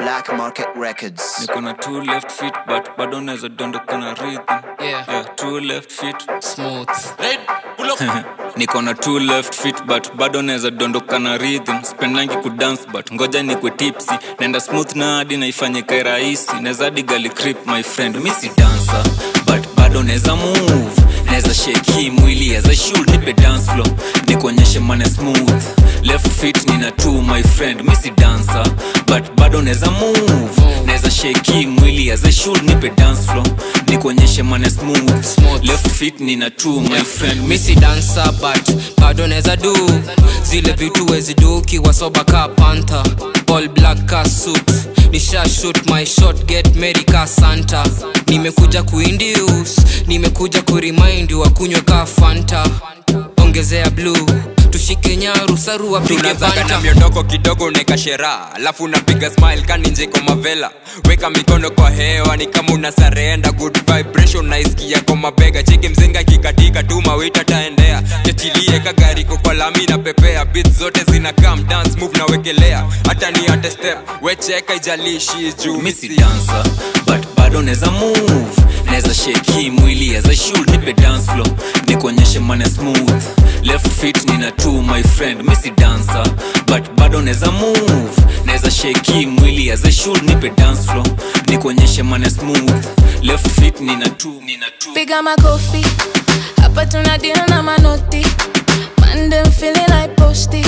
Black Market Records. Niko na two left feet but bado naweza dondoka na rhythm. Yeah, two left feet smooth. Red, pull up. Niko na two left feet but bado naweza dondoka na rhythm. Spendangi ku dance but ngoja nikwe tipsy. Nenda smooth na hadi naifanye kai rahisi. Naweza digali creep my friend. Mimi si dancer but bado naweza move. Naweza shake mwili as I should. Nipe dance floor nikuonyeshe mane smooth. Left feet nina two my friend. Mimi si dancer but bado naweza move. Naweza shake mwili as I should. Nipe dance floor nikuonyeshe mane smooth. Left feet nina two my friend. Mimi si dancer but bado naweza do zile vitu wezi do kiwa soba ka panther. All black ka suit nisha shoot my shot get ready ka Santa. Nimekuja kuinduce, nimekuja kuremind wakunywe ka Fanta. Ongezea blue tushike nyaru saru apige banta. Na miondoko kidogo neka shera alafu napiga smile kani nje kwa mavela. Weka mikono kwa hewa ni kama una surrender. Good vibration naisikia kwa mabega. Cheki mzinga kikatika tu mawita taendea. Ketilie kagari kwa lami na pepea. Beats zote zina come dance move na wekelea. Hata ni hata step we cheka ijalishi juu. Mimi si dancer but bado naweza move. Naweza shake mwili as I should. Nipe dance floor nikuonyeshe mane smooth. Left feet nina two my friend. Mimi si dancer but bado naweza move. Naweza shake mwili as I should. Nipe dance floor nikuonyeshe mane smooth. Left feet nina two. Piga makofi hapa tuna deal na manoti. Man them feeling like posty.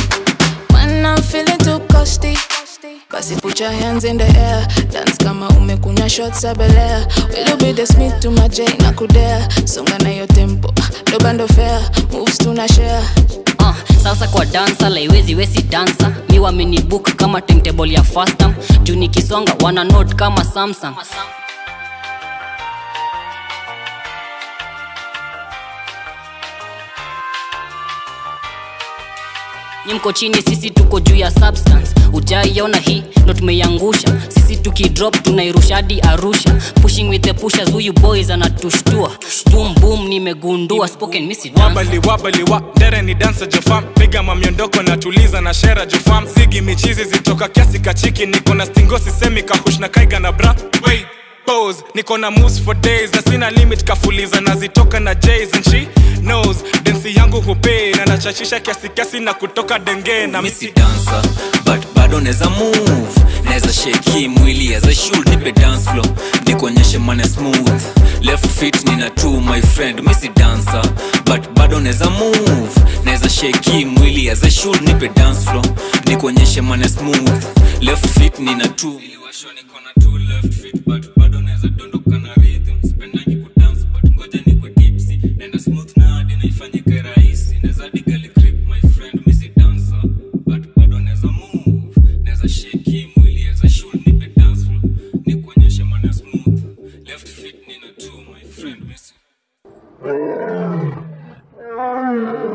Man I'm feeling too costly. Basi put your hands in the air. Dance kama umekunya shots za belea. Will be the Smith to my J na kudea. Songa na yo tempo do bando fair. Moves tuna share. Sasa kwa dancer laiwezi wesi dancer. Mi wameni book kama timetable ya fastam. Juu nikisonga wana note kama Samsung. Nyimko chini sisi tuko juu ya substance. Ujaiona hii ndo tumeiangusha. Sisi tukidrop tunairusha hadi Arusha. Pushing with the pushers huyu boys anatushtua. Boom boom nimegundua spoken missy dance. Wabali ndere ni dancer jofam. Piga mamiondoko na tuliza na shera jofam. Sigi michizi zitoka kiasi kachiki. Niko na stingosi semi kahush na kaiga na bra. Wait pose niko na moves for days. Na sina limit kafuliza na zitoka na J's and she knows. Densi yangu hupei na nachachisha kiasi na kutoka denge. Na mimi si dancer but bado naweza move. Naweza shake mwili as I should. Nipe dance floor nikuonyeshe mane smooth. Left feet nina two my friend. Mimi si dancer but bado naweza move. Naweza shake mwili as I should. Nipe dance floor nikuonyeshe mane smooth. Left feet nina two. Niliwashwa niko na two left feet but bado naweza dondoka na rhythm. Spendangi ku dance but ngoja nikwe tipsy. Nenda smooth na hadi naifanye kai rahisi. Naweza digali creep my friend. Mimi si dancer but bado naweza move. Naweza shake mwili as I should. Nipe dance floor nikuonyeshe mane smooth. Left feet nina two my friend. Mimi si